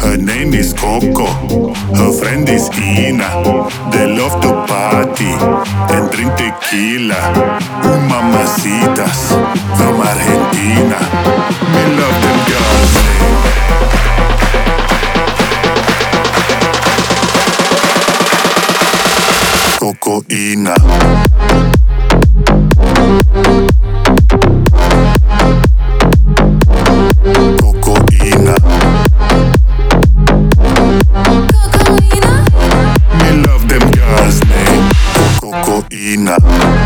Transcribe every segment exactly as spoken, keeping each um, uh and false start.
Her name is Coco, her friend is Ina. They love to party and drink tequila. Ooh, mamacitas from Argentina. Me love them girls. Coco, Ina. Cocoina.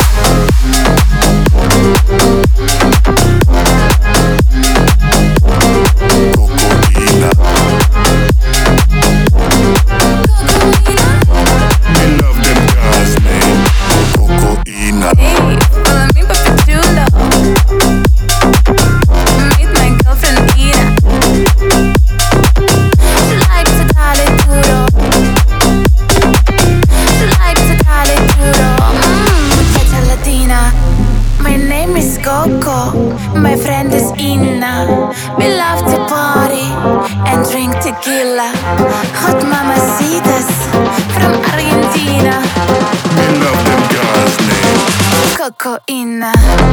Cocoina. Me love them girls, man. Cocoina. Hey, follow me, papi chulo. Meet my girlfriend Ina. She likes to dale duro. She likes to dale duro. Mmm, muchacha latina. My name is Coco. My friend is Ina. We love to party and drink tequila. Hot mamacitas from Argentina. Me love them girls, man. Cocoina.